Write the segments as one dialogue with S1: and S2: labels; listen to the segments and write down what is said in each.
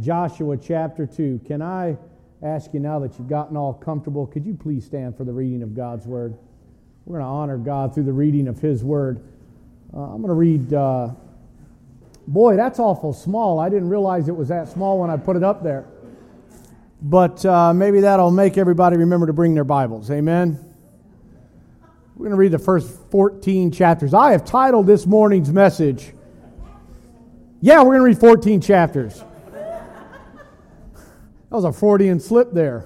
S1: Joshua chapter 2. Can I ask you, now that you've gotten all comfortable, could you please stand for the reading of God's Word? We're going to honor God through the reading of His Word. I'm going to read, boy, that's awful small. I didn't realize it was that small when I put it up there. But maybe that'll make everybody remember to bring their Bibles. Amen? We're going to read the first 14 chapters. I have titled this morning's message, we're going to read 14 chapters. That was a Freudian slip there.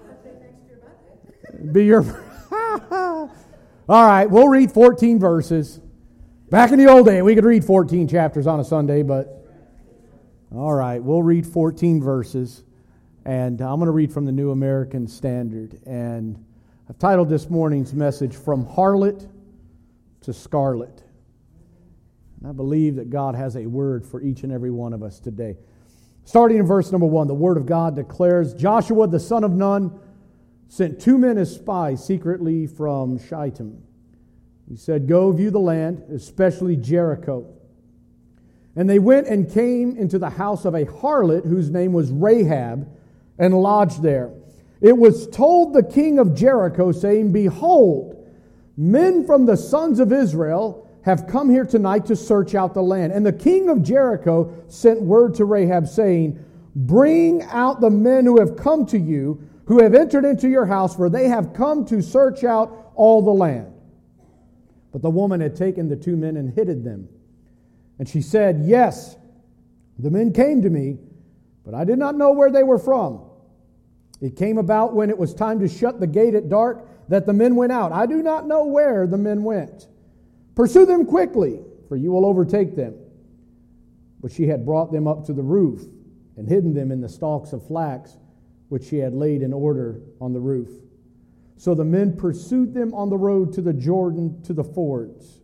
S1: Be your... All right, we'll read 14 verses. Back in the old day, we could read 14 chapters on a Sunday, but... All right, we'll read 14 verses. And I'm going to read from the New American Standard. And I've titled this morning's message, From Harlot to Scarlet. And I believe that God has a word for each and every one of us today. Starting in verse number 1, the Word of God declares, Joshua the son of Nun sent 2 men as spies secretly from Shittim. He said, go view the land, especially Jericho. And they went and came into the house of a harlot whose name was Rahab, and lodged there. It was told the king of Jericho, saying, behold, men from the sons of Israel have come here tonight to search out the land. And the king of Jericho sent word to Rahab, saying, bring out the men who have come to you, who have entered into your house, for they have come to search out all the land. But the woman had taken the 2 men and hidden them. And she said, yes, the men came to me, but I did not know where they were from. It came about when it was time to shut the gate at dark that the men went out. I do not know where the men went. Pursue them quickly, for you will overtake them. But she had brought them up to the roof and hidden them in the stalks of flax, which she had laid in order on the roof. So the men pursued them on the road to the Jordan to the fords.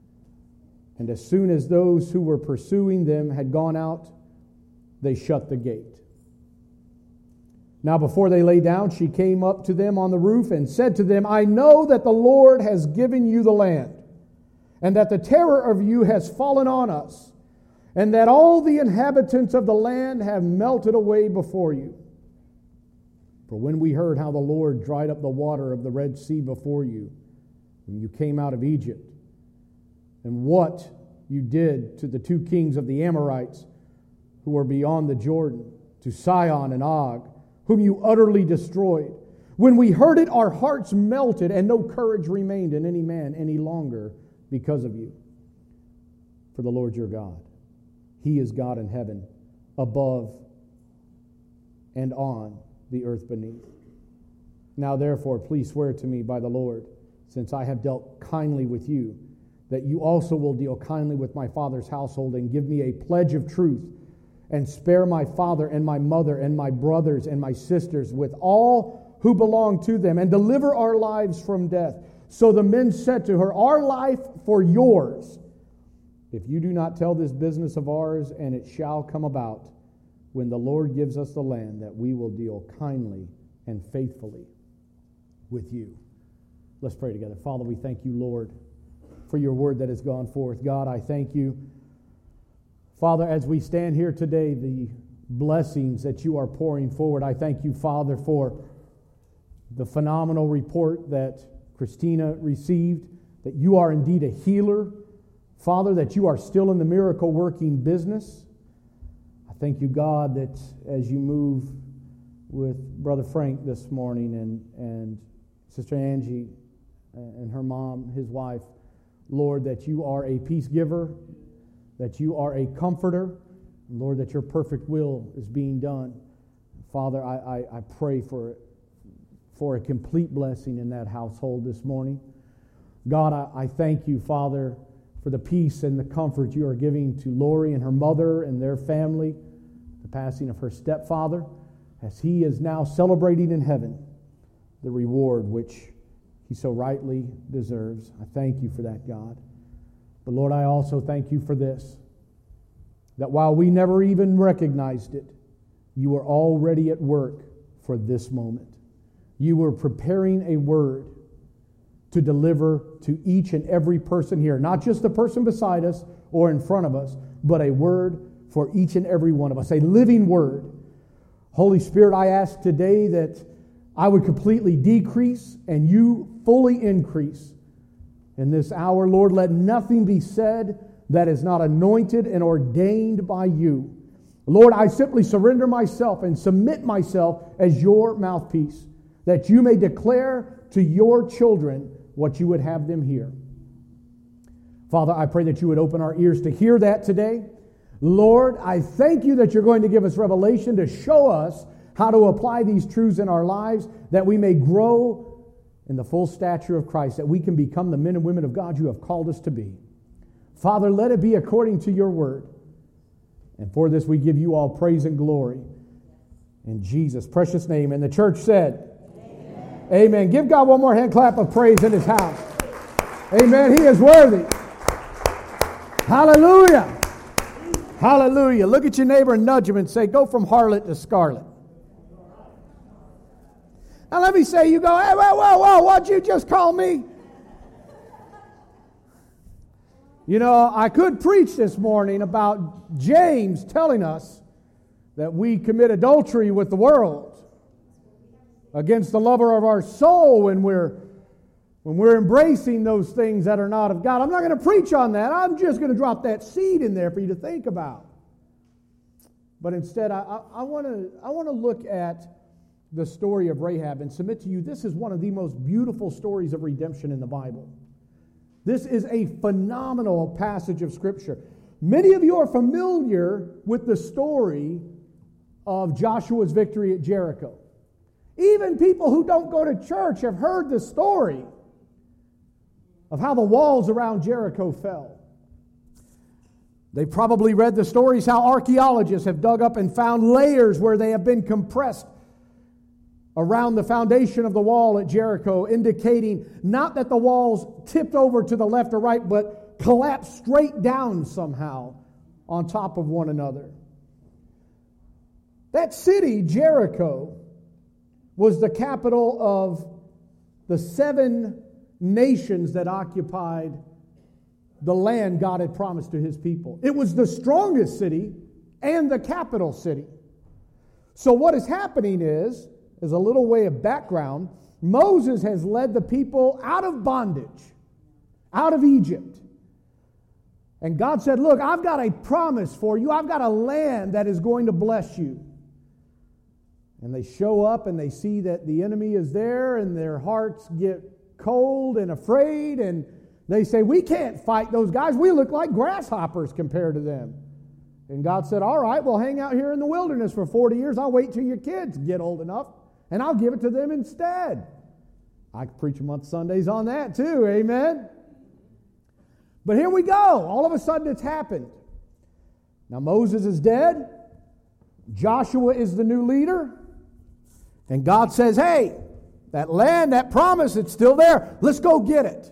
S1: And as soon as those who were pursuing them had gone out, they shut the gate. Now before they lay down, she came up to them on the roof and said to them, I know that the Lord has given you the land, and that the terror of you has fallen on us, and that all the inhabitants of the land have melted away before you. For when we heard how the Lord dried up the water of the Red Sea before you, when you came out of Egypt, and what you did to the 2 kings of the Amorites who were beyond the Jordan, to Sihon and Og, whom you utterly destroyed, when we heard it, our hearts melted, and no courage remained in any man any longer because of you. For the Lord your God, He is God in heaven, above and on the earth beneath. Now therefore, please swear to me by the Lord, since I have dealt kindly with you, that you also will deal kindly with my father's household, and give me a pledge of truth, and spare my father and my mother and my brothers and my sisters with all who belong to them, and deliver our lives from death. So the men said to her, our life for yours, if you do not tell this business of ours, and it shall come about, when the Lord gives us the land, that we will deal kindly and faithfully with you. Let's pray together. Father, we thank you, Lord, for your word that has gone forth. God, I thank you, Father, as we stand here today, the blessings that you are pouring forward. I thank you, Father, for the phenomenal report that Christina received, that you are indeed a healer. Father, that you are still in the miracle-working business. I thank you, God, that as you move with Brother Frank this morning and Sister Angie and her mom, his wife, Lord, that you are a peace giver, that you are a comforter, Lord, that your perfect will is being done. Father, I pray for a complete blessing in that household this morning. God, I thank you, Father, for the peace and the comfort you are giving to Lori and her mother and their family, the passing of her stepfather, as he is now celebrating in heaven the reward which he so rightly deserves. I thank you for that, God. But Lord, I also thank you for this, that while we never even recognized it, you were already at work for this moment. You were preparing a word to deliver to each and every person here, not just the person beside us or in front of us, but a word for each and every one of us, a living word Holy Spirit, I ask today that I would completely decrease and you fully increase in this hour. Lord, let nothing be said that is not anointed and ordained by you. Lord, I simply surrender myself and submit myself as your mouthpiece, that you may declare to your children what you would have them hear. Father, I pray that you would open our ears to hear that today. Lord, I thank you that you're going to give us revelation to show us how to apply these truths in our lives, that we may grow in the full stature of Christ, that we can become the men and women of God you have called us to be. Father, let it be according to your word. And for this we give you all praise and glory. In Jesus' precious name. And the church said, Amen. Amen. Give God one more hand clap of praise in his house. Amen. He is worthy. Hallelujah. Hallelujah. Look at your neighbor and nudge him and say, go from harlot to scarlet. Now let me say, you go, hey, whoa, what'd you just call me? You know, I could preach this morning about James telling us that we commit adultery with the world against the lover of our soul when we're embracing those things that are not of God. I'm not going to preach on that. I'm just going to drop that seed in there for you to think about. But instead, I want to look at the story of Rahab and submit to you, this is one of the most beautiful stories of redemption in the Bible. This is a phenomenal passage of Scripture. Many of you are familiar with the story of Joshua's victory at Jericho. Even people who don't go to church have heard the story of how the walls around Jericho fell. They probably read the stories how archaeologists have dug up and found layers where they have been compressed around the foundation of the wall at Jericho, indicating not that the walls tipped over to the left or right, but collapsed straight down somehow on top of one another. That city, Jericho, was the capital of the 7 nations that occupied the land God had promised to his people. It was the strongest city and the capital city. So what is happening is, as a little way of background, Moses has led the people out of bondage, out of Egypt. And God said, look, I've got a promise for you. I've got a land that is going to bless you. And they show up and they see that the enemy is there and their hearts get cold and afraid. And they say, we can't fight those guys. We look like grasshoppers compared to them. And God said, all right, we'll hang out here in the wilderness for 40 years. I'll wait till your kids get old enough, and I'll give it to them instead. I could preach a month Sundays on that too, amen? But here we go. All of a sudden it's happened. Now Moses is dead. Joshua is the new leader. And God says, hey, that land, that promise, it's still there. Let's go get it.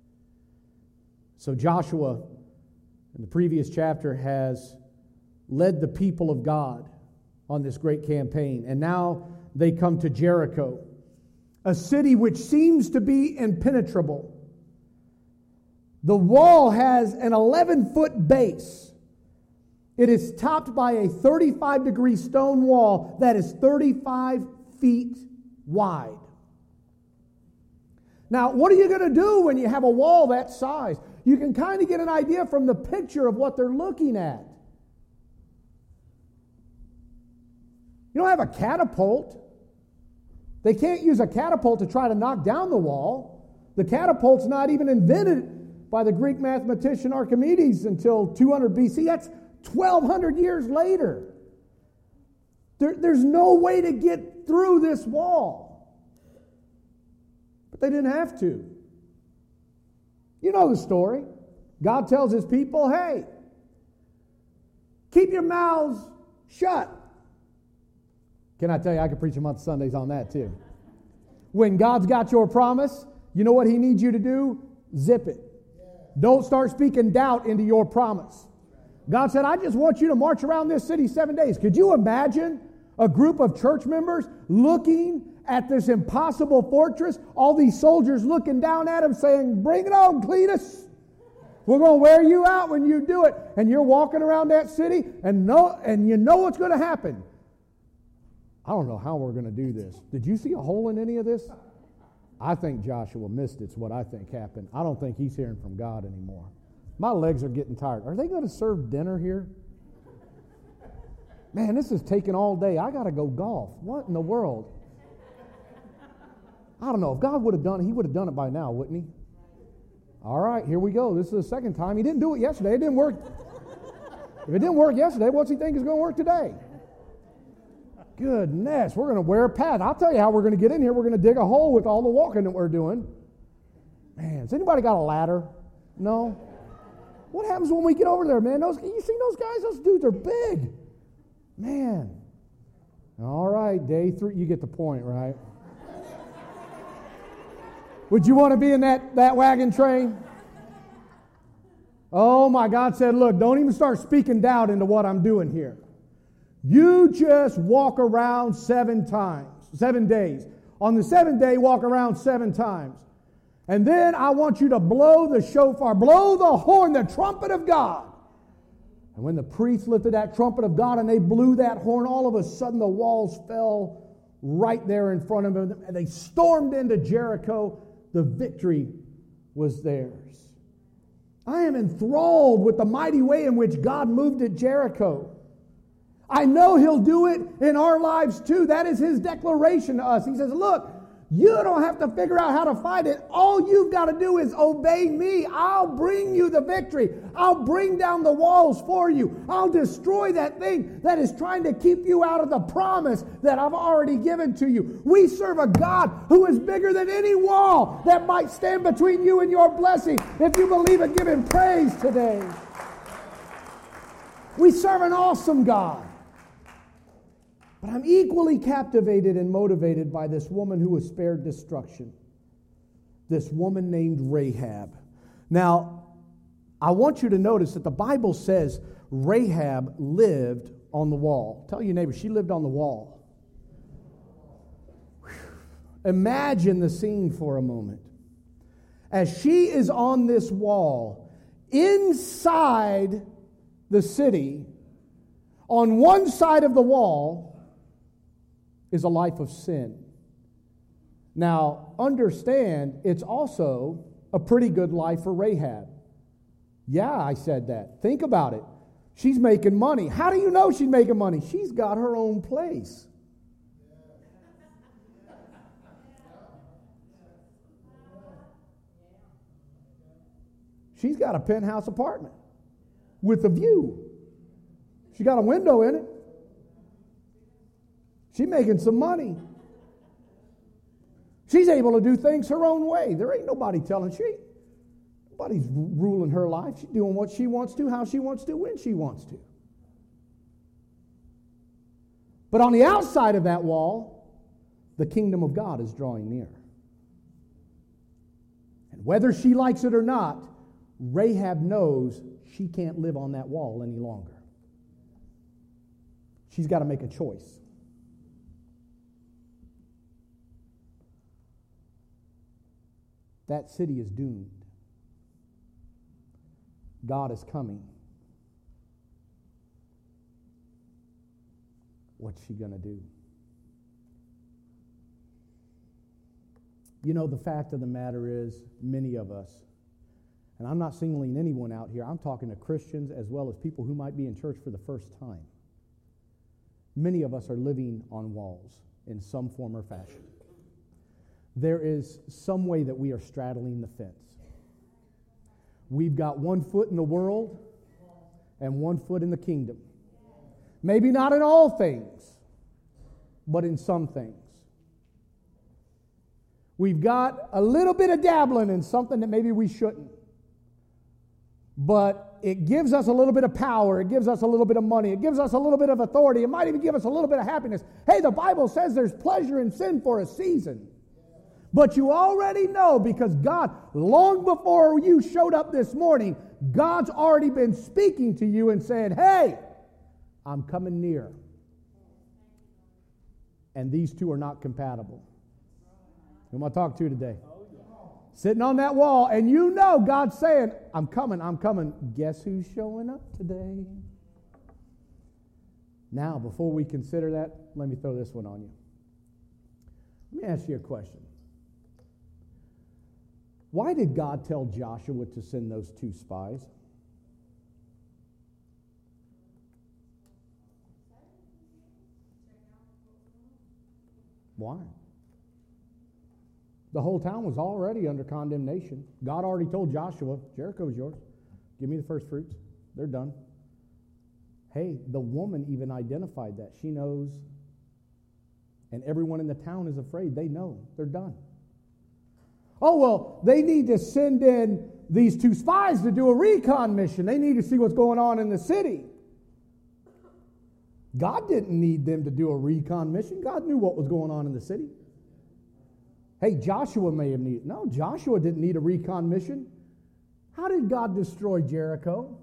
S1: So Joshua, in the previous chapter, has led the people of God on this great campaign. And now they come to Jericho, a city which seems to be impenetrable. The wall has an 11-foot base. It is topped by a 35-degree stone wall that is 35 feet wide. Now, what are you going to do when you have a wall that size? You can kind of get an idea from the picture of what they're looking at. You don't have a catapult. They can't use a catapult to try to knock down the wall. The catapult's not even invented by the Greek mathematician Archimedes until 200 BC. That's 1,200 years later. There's no way to get through this wall. But they didn't have to. You know the story. God tells his people, hey, keep your mouths shut. Can I tell you, I could preach a month Sundays on that too. When God's got your promise, you know what he needs you to do? Zip it. Don't start speaking doubt into your promise. God said, I just want you to march around this city 7 days. Could you imagine a group of church members looking at this impossible fortress, all these soldiers looking down at him saying, bring it on, Cletus. We're going to wear you out when you do it. And you're walking around that city and you know what's going to happen. I don't know how we're going to do this. Did you see a hole in any of this? I think Joshua missed it's what I think happened. I don't think he's hearing from God anymore. My legs are getting tired. Are they going to serve dinner here? Man, this is taking all day. I got to go golf. What in the world? I don't know. If God would have done it, he would have done it by now, wouldn't he? All right, here we go. This is the second time. He didn't do it yesterday. It didn't work. If it didn't work yesterday, what's he think is going to work today? Goodness, we're going to wear a pad. I'll tell you how we're going to get in here. We're going to dig a hole with all the walking that we're doing. Man, has anybody got a ladder? No? What happens when we get over there, man? You see those guys? Those dudes are big. Man. All right, day 3. You get the point, right? Would you want to be in that wagon train? Oh, my God said, look, don't even start speaking doubt into what I'm doing here. You just walk around 7 days. On the 7th day, walk around 7 times. And then I want you to blow the shofar, blow the horn, the trumpet of God. And when the priests lifted that trumpet of God and they blew that horn, all of a sudden the walls fell right there in front of them. And they stormed into Jericho. The victory was theirs. I am enthralled with the mighty way in which God moved at Jericho. I know he'll do it in our lives too. That is his declaration to us. He says, look, you don't have to figure out how to fight it. All you've got to do is obey me. I'll bring you the victory. I'll bring down the walls for you. I'll destroy that thing that is trying to keep you out of the promise that I've already given to you. We serve a God who is bigger than any wall that might stand between you and your blessing. If you believe it, give him praise today. We serve an awesome God. But I'm equally captivated and motivated by this woman who was spared destruction. This woman named Rahab. Now, I want you to notice that the Bible says Rahab lived on the wall. Tell your neighbor, she lived on the wall. Whew. Imagine the scene for a moment. As she is on this wall, inside the city, on one side of the wall, is a life of sin. Now, understand, it's also a pretty good life for Rahab. Yeah, I said that. Think about it. She's making money. How do you know she's making money? She's got her own place. She's got a penthouse apartment with a view. She got a window in it. She's making some money. She's able to do things her own way. There ain't nobody telling nobody's ruling her life. She's doing what she wants to, how she wants to, when she wants to. But on the outside of that wall, the kingdom of God is drawing near. And whether she likes it or not, Rahab knows she can't live on that wall any longer. She's got to make a choice. That city is doomed. God is coming. What's she going to do? You know, the fact of the matter is, many of us, and I'm not singling anyone out here, I'm talking to Christians as well as people who might be in church for the first time. Many of us are living on walls in some form or fashion. There is some way that we are straddling the fence. We've got one foot in the world and one foot in the kingdom. Maybe not in all things, but in some things. We've got a little bit of dabbling in something that maybe we shouldn't. But it gives us a little bit of power. It gives us a little bit of money. It gives us a little bit of authority. It might even give us a little bit of happiness. Hey, the Bible says there's pleasure in sin for a season. But you already know, because God, long before you showed up this morning, God's already been speaking to you and saying, hey, I'm coming near. And these two are not compatible. Who am I talking to today? Sitting on that wall, and you know God's saying, I'm coming, I'm coming. Guess who's showing up today? Now, before we consider that, let me throw this one on you. Let me ask you a question. Why did God tell Joshua to send those 2 spies? Why? The whole town was already under condemnation. God already told Joshua, Jericho's yours. Give me the first fruits. They're done. Hey, the woman even identified that. She knows. And everyone in the town is afraid. They know. They're done. Oh, well, they need to send in these 2 spies to do a recon mission. They need to see what's going on in the city. God didn't need them to do a recon mission. God knew what was going on in the city. Hey, Joshua may have needed. No, Joshua didn't need a recon mission. How did God destroy Jericho?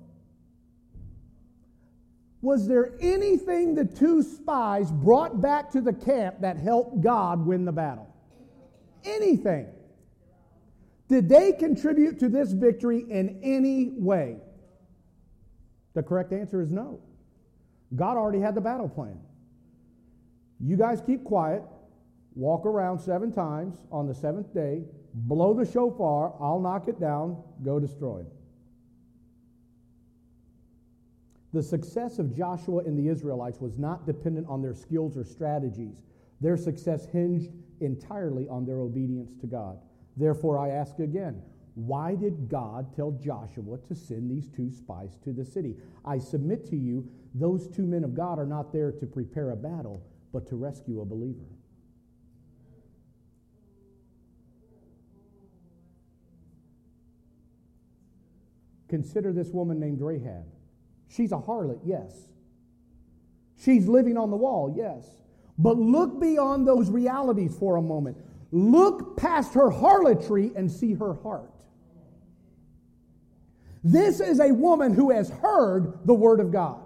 S1: Was there anything the 2 spies brought back to the camp that helped God win the battle? Anything? Did they contribute to this victory in any way? The correct answer is no. God already had the battle plan. You guys keep quiet, walk around 7 times on the 7th day, blow the shofar, I'll knock it down, go destroy it. The success of Joshua and the Israelites was not dependent on their skills or strategies. Their success hinged entirely on their obedience to God. Therefore, I ask again, why did God tell Joshua to send these 2 spies to the city? I submit to you, those 2 men of God are not there to prepare a battle, but to rescue a believer. Consider this woman named Rahab. She's a harlot, yes. She's living on the wall, yes. But look beyond those realities for a moment. Look past her harlotry and see her heart. This is a woman who has heard the word of God.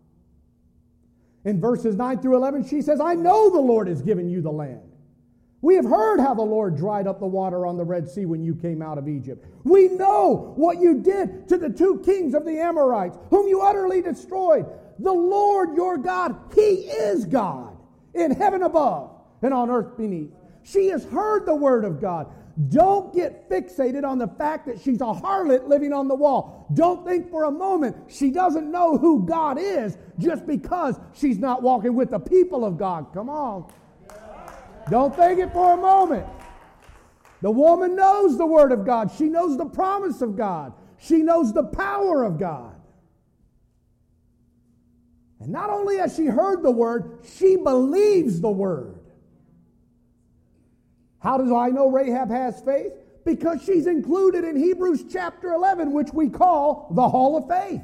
S1: In verses 9 through 11, she says, I know the Lord has given you the land. We have heard how the Lord dried up the water on the Red Sea when you came out of Egypt. We know what you did to the 2 kings of the Amorites, whom you utterly destroyed. The Lord your God, He is God, in heaven above and on earth beneath. She has heard the word of God. Don't get fixated on the fact that she's a harlot living on the wall. Don't think for a moment she doesn't know who God is just because she's not walking with the people of God. Come on. Don't think it for a moment. The woman knows the word of God. She knows the promise of God. She knows the power of God. And not only has she heard the word, she believes the word. How do I know Rahab has faith? Because she's included in Hebrews chapter 11, which we call the Hall of Faith.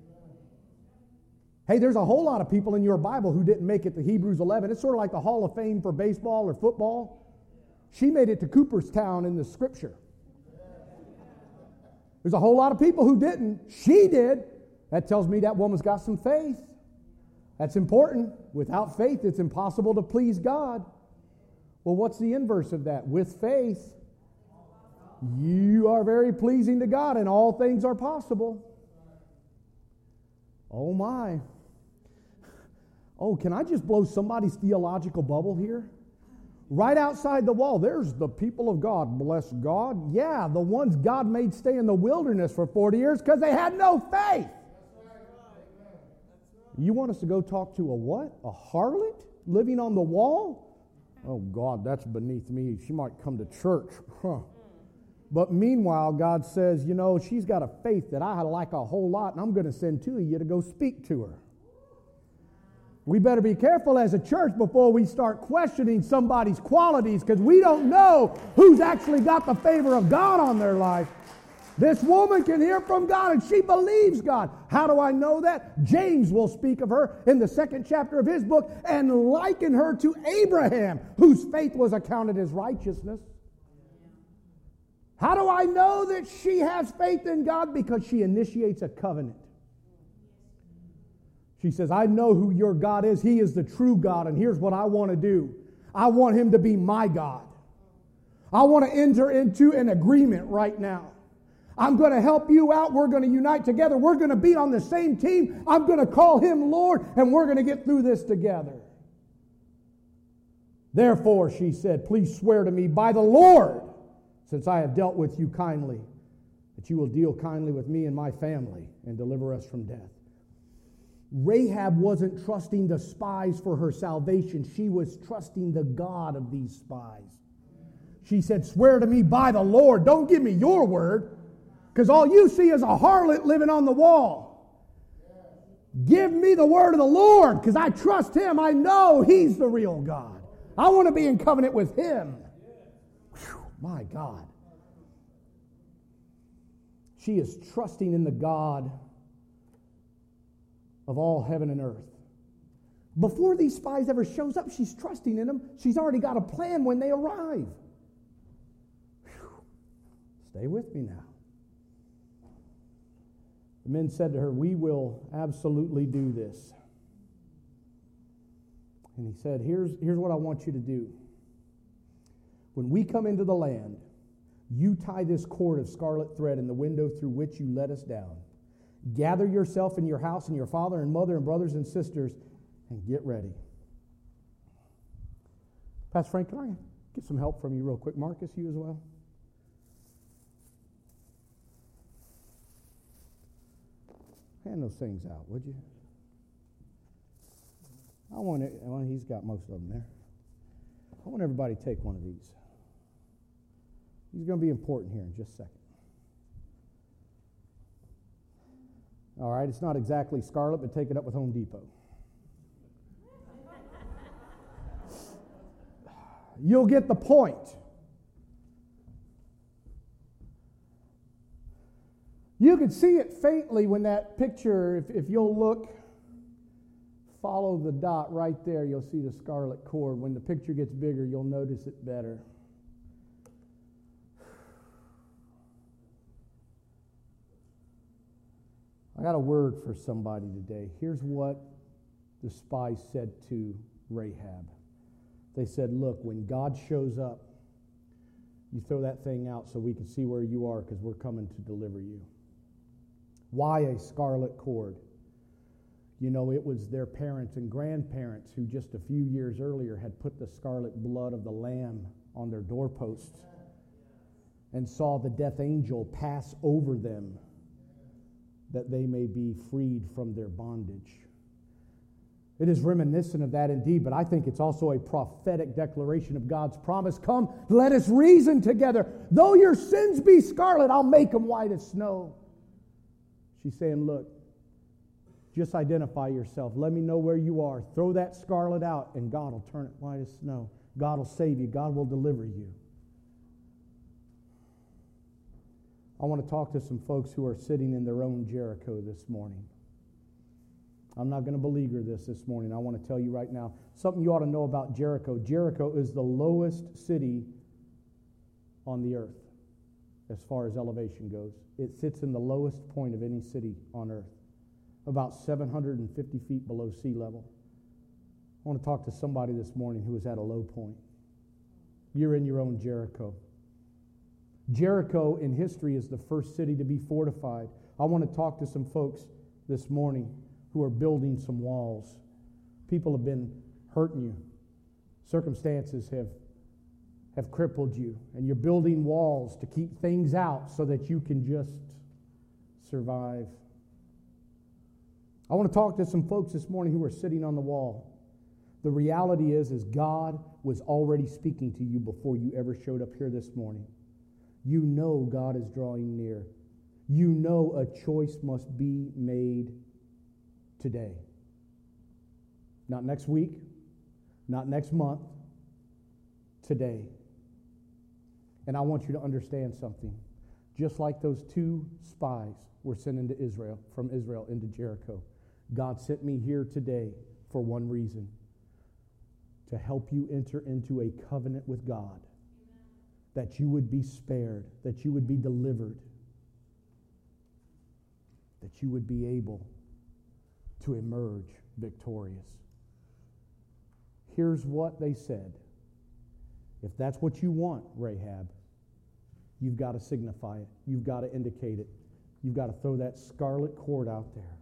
S1: Hey, there's a whole lot of people in your Bible who didn't make it to Hebrews 11. It's sort of like the Hall of Fame for baseball or football. She made it to Cooperstown in the Scripture. There's a whole lot of people who didn't. She did. That tells me that woman's got some faith. That's important. Without faith, it's impossible to please God. Well, what's the inverse of that? With faith, you are very pleasing to God, and all things are possible. Oh my. Oh, can I just blow somebody's theological bubble here? Right outside the wall, there's the people of God. Bless God. Yeah, the ones God made stay in the wilderness for 40 years because they had no faith. You want us to go talk to a what? A harlot living on the wall? Oh, God, that's beneath me. She might come to church. Huh. But meanwhile, God says, you know, she's got a faith that I like a whole lot, and I'm going to send 2 of you to go speak to her. We better be careful as a church before we start questioning somebody's qualities, because we don't know who's actually got the favor of God on their life. This woman can hear from God, and she believes God. How do I know that? James will speak of her in the 2nd chapter of his book and liken her to Abraham, whose faith was accounted as righteousness. How do I know that she has faith in God? Because she initiates a covenant. She says, I know who your God is. He is the true God, and here's what I want to do. I want Him to be my God. I want to enter into an agreement right now. I'm going to help you out. We're going to unite together. We're going to be on the same team. I'm going to call him Lord, and we're going to get through this together. Therefore, she said, please swear to me by the Lord, since I have dealt with you kindly, that you will deal kindly with me and my family and deliver us from death. Rahab wasn't trusting the spies for her salvation. She was trusting the God of these spies. She said, swear to me by the Lord. Don't give me your word, because all you see is a harlot living on the wall. Give me the word of the Lord, because I trust him. I know he's the real God. I want to be in covenant with him. Whew, my God. She is trusting in the God of all heaven and earth. Before these spies ever shows up, she's trusting in them. She's already got a plan when they arrive. Whew. Stay with me now. The men said to her, we will absolutely do this. And he said, here's what I want you to do. When we come into the land, you tie this cord of scarlet thread in the window through which you let us down. Gather yourself and your house and your father and mother and brothers and sisters and get ready. Pastor Frank, can I get some help from you real quick? Marcus, you as well? Hand those things out, would you? I want it. Well, he's got most of them there. I want everybody to take one of these. He's going to be important here in just a second. All right, it's not exactly scarlet, but take it up with Home Depot. You'll get the point. You can see it faintly when that picture, if you'll look, follow the dot right there, you'll see the scarlet cord. When the picture gets bigger, you'll notice it better. I got a word for somebody today. Here's what the spies said to Rahab. They said, look, when God shows up, you throw that thing out so we can see where you are, because we're coming to deliver you. Why a scarlet cord? You know, it was their parents and grandparents who just a few years earlier had put the scarlet blood of the Lamb on their doorposts and saw the death angel pass over them, that they may be freed from their bondage. It is reminiscent of that indeed, but I think it's also a prophetic declaration of God's promise. Come, let us reason together. Though your sins be scarlet, I'll make them white as snow. She's saying, look, just identify yourself. Let me know where you are. Throw that scarlet out, and God will turn it white as snow. God will save you. God will deliver you. I want to talk to some folks who are sitting in their own Jericho this morning. I'm not going to beleaguer this morning. I want to tell you right now something you ought to know about Jericho. Jericho is the lowest city on the earth as far as elevation goes. It sits in the lowest point of any city on earth, about 750 feet below sea level. I want to talk to somebody this morning who is at a low point. You're in your own Jericho. Jericho in history is the first city to be fortified. I want to talk to some folks this morning who are building some walls. People have been hurting you. Circumstances have crippled you, and you're building walls to keep things out so that you can just survive. I want to talk to some folks this morning who are sitting on the wall. The reality is God was already speaking to you before you ever showed up here this morning. You know God is drawing near. You know a choice must be made today. Not next week, not next month, today. And I want you to understand something. Just like those two spies were sent from Israel into Jericho, God sent me here today for one reason: to help you enter into a covenant with God, that you would be spared, that you would be delivered, that you would be able to emerge victorious. Here's what they said. If that's what you want, Rahab, You've got to signify it. You've got to indicate it. You've got to throw that scarlet cord out there.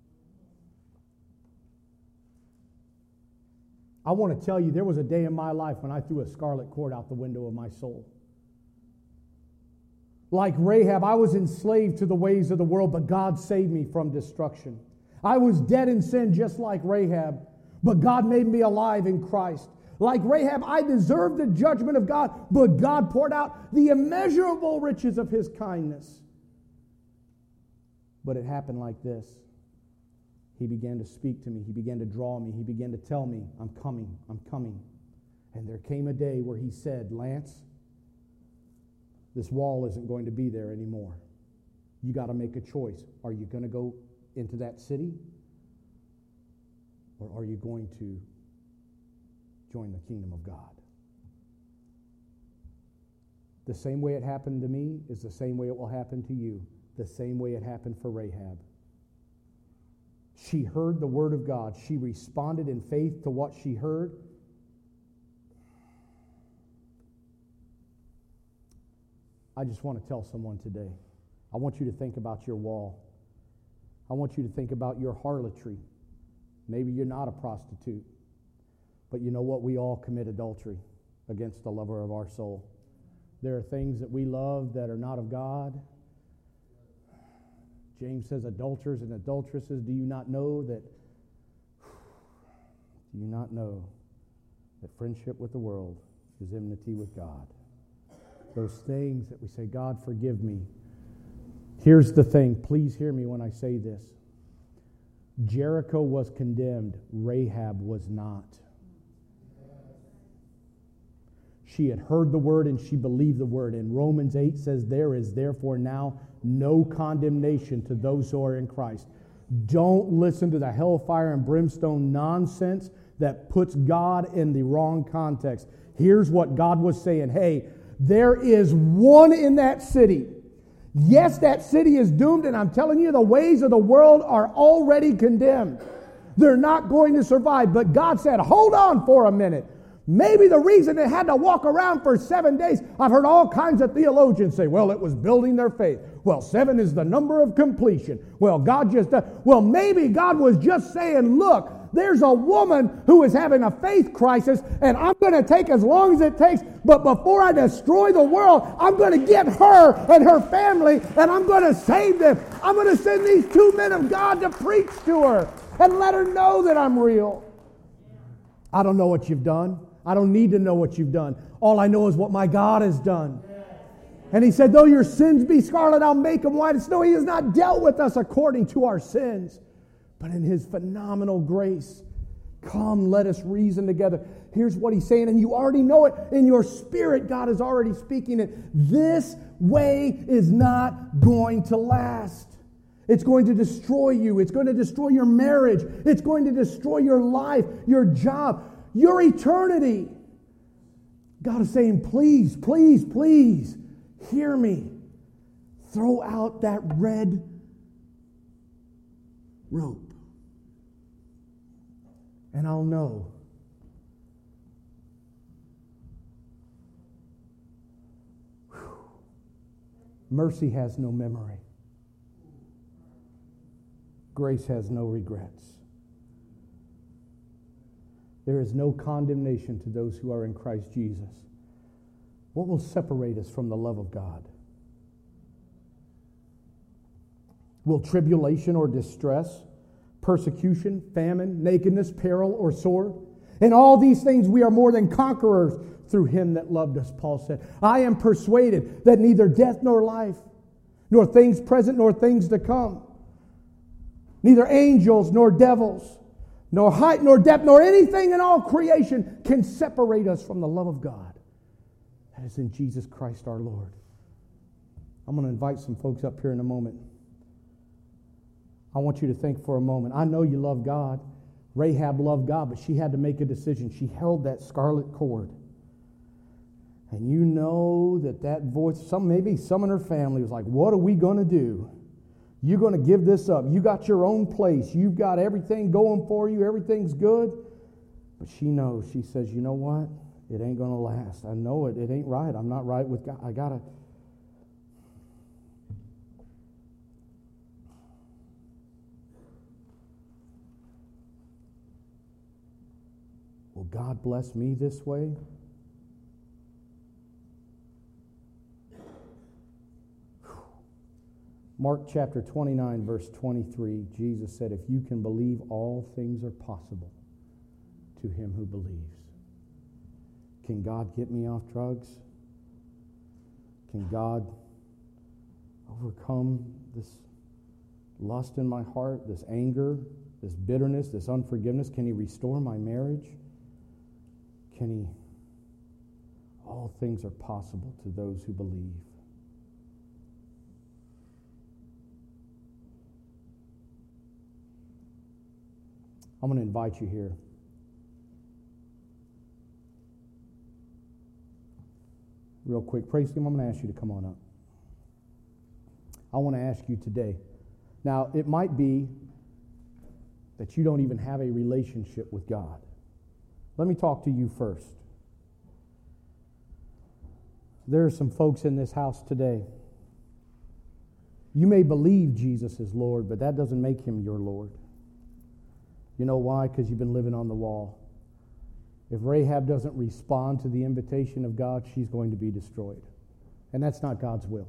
S1: I want to tell you, there was a day in my life when I threw a scarlet cord out the window of my soul. Like Rahab, I was enslaved to the ways of the world, but God saved me from destruction. I was dead in sin just like Rahab, but God made me alive in Christ. Like Rahab, I deserved the judgment of God, but God poured out the immeasurable riches of His kindness. But it happened like this. He began to speak to me. He began to draw me. He began to tell me, I'm coming, I'm coming. And there came a day where He said, Lance, this wall isn't going to be there anymore. You got to make a choice. Are you going to go into that city? Or are you going to join the kingdom of God? The same way it happened to me is the same way it will happen to you. The same way it happened for Rahab. She heard the word of God. She responded in faith to what she heard. I just want to tell someone today, I want you to think about your wall. I want you to think about your harlotry. Maybe you're not a prostitute, but you know what? We all commit adultery against the lover of our soul. There are things that we love that are not of God. James says, adulterers and adulteresses, do you not know that friendship with the world is enmity with God? Those things that we say, God, forgive me. Here's the thing. Please hear me when I say this. Jericho was condemned. Rahab was not. She had heard the word and she believed the word. And Romans 8 says, there is therefore now no condemnation to those who are in Christ. Don't listen to the hellfire and brimstone nonsense that puts God in the wrong context. Here's what God was saying. Hey, there is one in that city. Yes, that city is doomed, and I'm telling you, the ways of the world are already condemned. They're not going to survive. But God said, hold on for a minute. Maybe the reason they had to walk around for 7 days, I've heard all kinds of theologians say, well, it was building their faith. Well, 7 is the number of completion. Well, maybe God was just saying, look, there's a woman who is having a faith crisis, and I'm going to take as long as it takes, but before I destroy the world, I'm going to get her and her family, and I'm going to save them. I'm going to send these 2 men of God to preach to her and let her know that I'm real. I don't know what you've done. I don't need to know what you've done. All I know is what my God has done. And He said, though your sins be scarlet, I'll make them white as snow. He has not dealt with us according to our sins, but in His phenomenal grace. Come, let us reason together. Here's what He's saying, and you already know it. In your spirit, God is already speaking it. This way is not going to last. It's going to destroy you. It's going to destroy your marriage. It's going to destroy your life, your job, your eternity. God is saying, please, please, please, hear me. Throw out that red rope. And I'll know. Whew. Mercy has no memory. Grace has no regrets. There is no condemnation to those who are in Christ Jesus. What will separate us from the love of God? Will tribulation or distress, persecution, famine, nakedness, peril, or sword? In all these things we are more than conquerors through Him that loved us, Paul said. I am persuaded that neither death nor life, nor things present nor things to come, neither angels nor devils, nor height nor depth, nor anything in all creation can separate us from the love of God that is in Jesus Christ our Lord. I'm going to invite some folks up here in a moment. I want you to think for a moment. I know you love God. Rahab loved God, but she had to make a decision. She held that scarlet cord. And you know that voice, maybe some in her family was like, what are we going to do? You're going to give this up. You got your own place. You've got everything going for you. Everything's good. But she knows. She says, you know what? It ain't going to last. I know it. It ain't right. I'm not right with God. God bless me this way? Mark chapter 29, verse 23, Jesus said, if you can believe, all things are possible to him who believes. Can God get me off drugs? Can God overcome this lust in my heart, this anger, this bitterness, this unforgiveness? Can he restore my marriage? Can he? All things are possible to those who believe. I'm going to invite you here. Real quick, praise team, I'm going to ask you to come on up. I want to ask you today. Now, it might be that you don't even have a relationship with God. Let me talk to you first. There are some folks in this house today. You may believe Jesus is Lord, but that doesn't make him your Lord. You know why? Because you've been living on the wall. If Rahab doesn't respond to the invitation of God, she's going to be destroyed. And that's not God's will.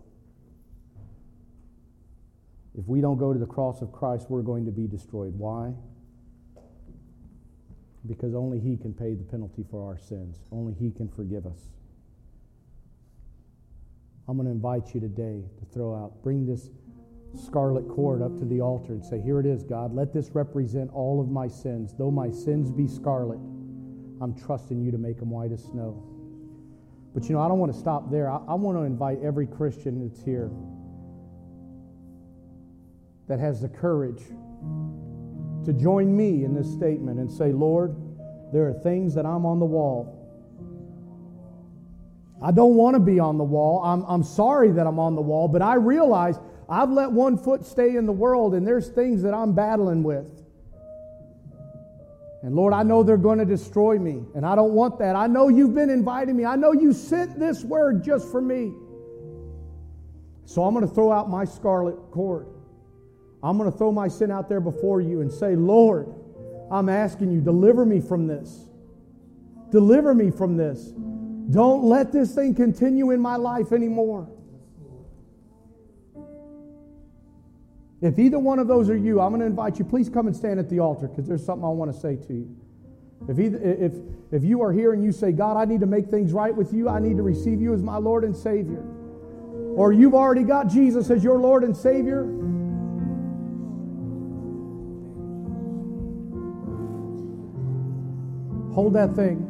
S1: If we don't go to the cross of Christ, we're going to be destroyed. Why? Because only he can pay the penalty for our sins. Only he can forgive us. I'm going to invite you today to bring this scarlet cord up to the altar and say, here it is, God. Let this represent all of my sins. Though my sins be scarlet, I'm trusting you to make them white as snow. But I don't want to stop there. I want to invite every Christian that's here that has the courage to join me in this statement and say, Lord, there are things that I'm on the wall. I don't want to be on the wall. I'm sorry that I'm on the wall, but I realize I've let one foot stay in the world, and there's things that I'm battling with. And Lord, I know they're going to destroy me, and I don't want that. I know you've been inviting me. I know you sent this word just for me. So I'm going to throw out my scarlet cord. I'm going to throw my sin out there before you and say, Lord, I'm asking you, deliver me from this. Deliver me from this. Don't let this thing continue in my life anymore. If either one of those are you, I'm going to invite you, please come and stand at the altar because there's something I want to say to you. If you are here and you say, God, I need to make things right with you, I need to receive you as my Lord and Savior, or you've already got Jesus as your Lord and Savior, hold that thing.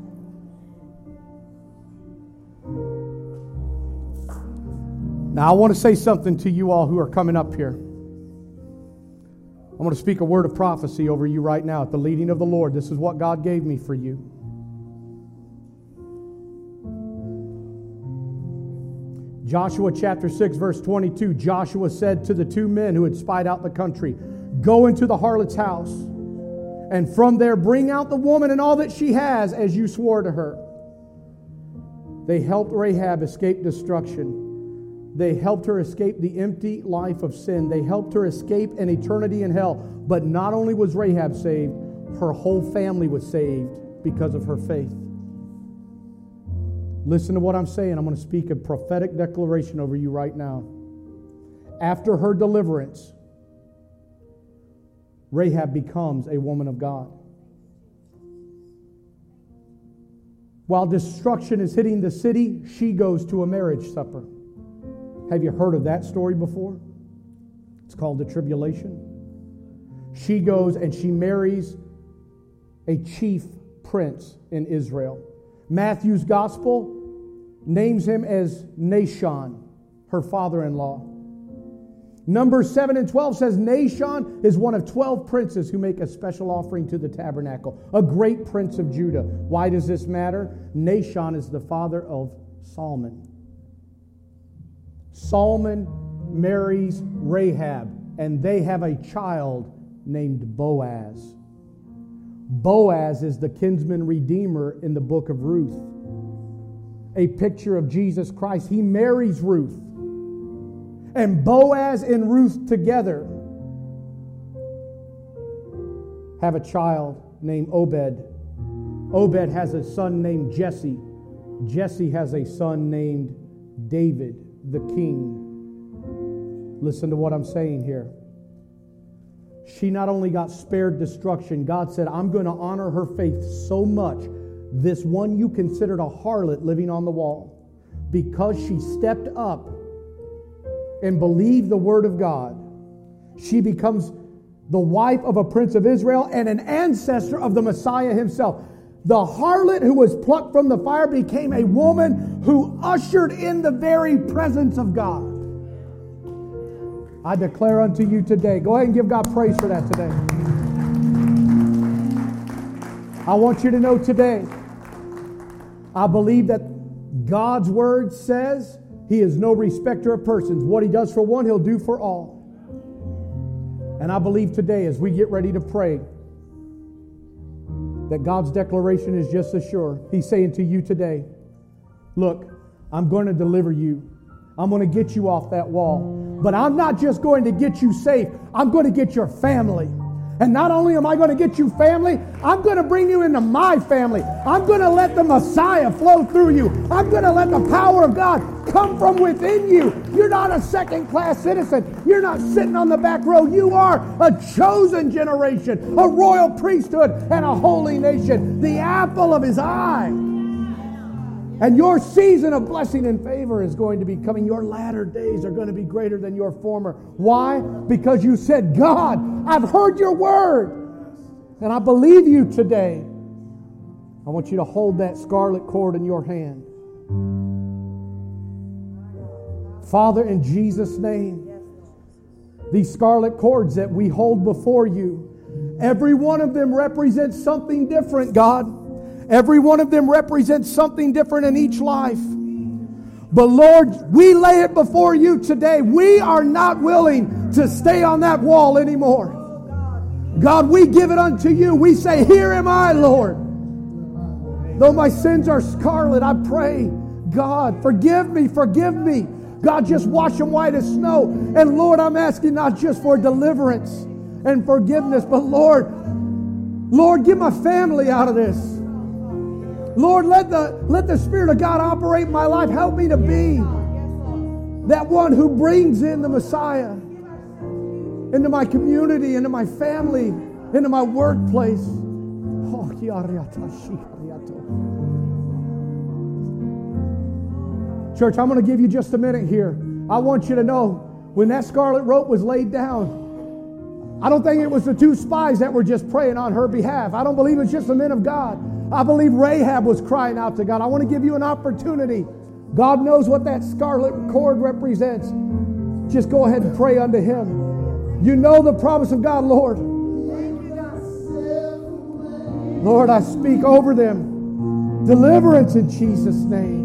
S1: Now, I want to say something to you all who are coming up here. I'm going to speak a word of prophecy over you right now at the leading of the Lord. This is what God gave me for you. Joshua chapter 6, verse 22. Joshua said to the two men who had spied out the country, go into the harlot's house, and from there bring out the woman and all that she has, as you swore to her. They helped Rahab escape destruction. They helped her escape the empty life of sin. They helped her escape an eternity in hell. But not only was Rahab saved, her whole family was saved because of her faith. Listen to what I'm saying. I'm going to speak a prophetic declaration over you right now. After her deliverance, Rahab becomes a woman of God. While destruction is hitting the city, she goes to a marriage supper. Have you heard of that story before? It's called the tribulation. She goes and she marries a chief prince in Israel. Matthew's gospel names him as Nahshon, her father-in-law. Numbers 7 and 12 says Nahshon is one of 12 princes who make a special offering to the tabernacle, a great prince of Judah. Why does this matter? Nahshon is the father of Solomon. Solomon marries Rahab, and they have a child named Boaz. Boaz is the kinsman redeemer in the book of Ruth, a picture of Jesus Christ. He marries Ruth, and Boaz and Ruth together have a child named Obed. Obed has a son named Jesse. Jesse has a son named David, the king. Listen to what I'm saying here. She not only got spared destruction, God said, I'm going to honor her faith so much. This one you considered a harlot living on the wall, because she stepped up and believed the word of God, she becomes the wife of a prince of Israel and an ancestor of the Messiah himself. The harlot who was plucked from the fire became a woman who ushered in the very presence of God. I declare unto you today, go ahead and give God praise for that today. I want you to know today, I believe that God's word says He is no respecter of persons. What He does for one, He'll do for all. And I believe today, as we get ready to pray, that God's declaration is just as sure. He's saying to you today, look, I'm going to deliver you. I'm going to get you off that wall. But I'm not just going to get you safe. I'm going to get your family. And not only am I going to get you family, I'm going to bring you into my family. I'm going to let the Messiah flow through you. I'm going to let the power of God come from within you. You're not a second-class citizen. You're not sitting on the back row. You are a chosen generation, a royal priesthood, and a holy nation. The apple of His eye. And your season of blessing and favor is going to be coming. Your latter days are going to be greater than your former. Why? Because you said, God, I've heard your word, and I believe you today. I want you to hold that scarlet cord in your hand. Father, in Jesus' name, these scarlet cords that we hold before you, every one of them represents something different, God. Every one of them represents something different in each life. But Lord, we lay it before you today. We are not willing to stay on that wall anymore. God, we give it unto you. We say, here am I, Lord. Though my sins are scarlet, I pray, God, forgive me, forgive me. God, just wash them white as snow. And Lord, I'm asking not just for deliverance and forgiveness, but Lord, get my family out of this. Lord, let the Spirit of God operate in my life. Help me to be that one who brings in the Messiah into my community, into my family, into my workplace. Church, I'm going to give you just a minute here. I want you to know, when that scarlet rope was laid down, I don't think it was the two spies that were just praying on her behalf. I don't believe it's just the men of God. I believe Rahab was crying out to God. I want to give you an opportunity. God knows what that scarlet cord represents. Just go ahead and pray unto Him. You know the promise of God, Lord. Lord, I speak over them. Deliverance in Jesus' name.